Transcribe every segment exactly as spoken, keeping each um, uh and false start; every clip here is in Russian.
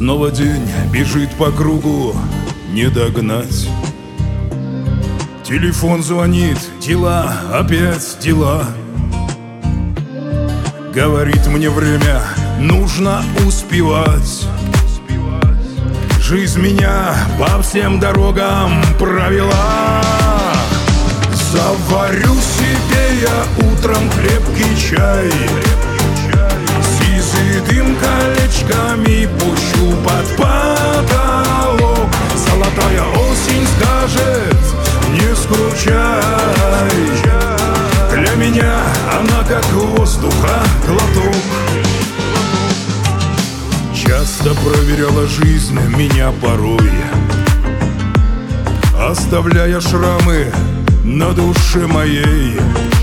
Снова день бежит по кругу, не догнать. Телефон звонит, дела, опять дела. Говорит мне время, нужно успевать. Жизнь меня по всем дорогам провела. Заварю себе я утром крепкий чай, сизый дым колечками пущу под потолок. Золотая осень скажет, не скучай. Для меня она как воздуха глоток. Часто проверяла жизнь меня порой, оставляя шрамы на душе моей.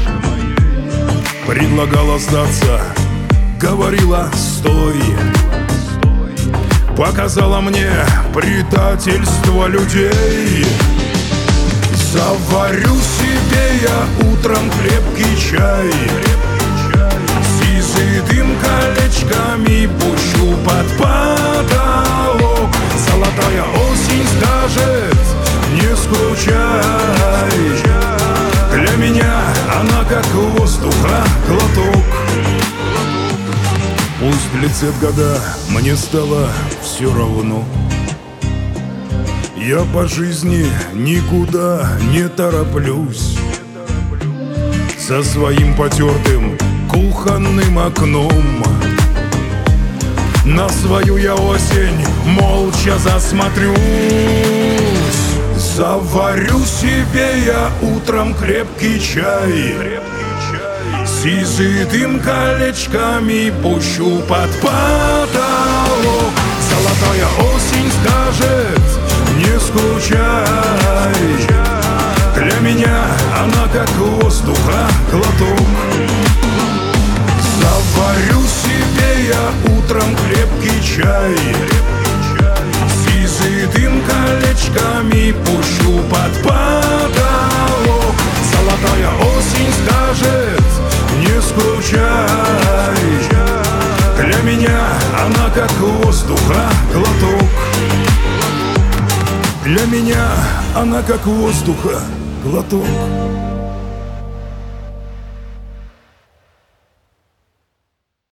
Предлагала сдаться, говорила стой. Показала мне предательство людей. Заварю себе я утром крепкий чай, сизый дым колечками пущу под потолок. Золотая осень скажет, не скучай. Для меня она как воздуха глоток. Пусть летят года, мне стало все равно. Я по жизни никуда не тороплюсь. За своим потертым кухонным окном на свою я осень молча засмотрюсь. Заварю себе я утром крепкий чай, сизый дым колечками пущу под потолок. Золотая осень скажет, не скучай. Для меня она как воздуха глоток. Заварю себе я утром крепкий чай, сизый дым колечками пущу под потолок. Золотая осень скажет, не скучай. Для меня она как воздуха глоток. Для меня она как воздуха глоток.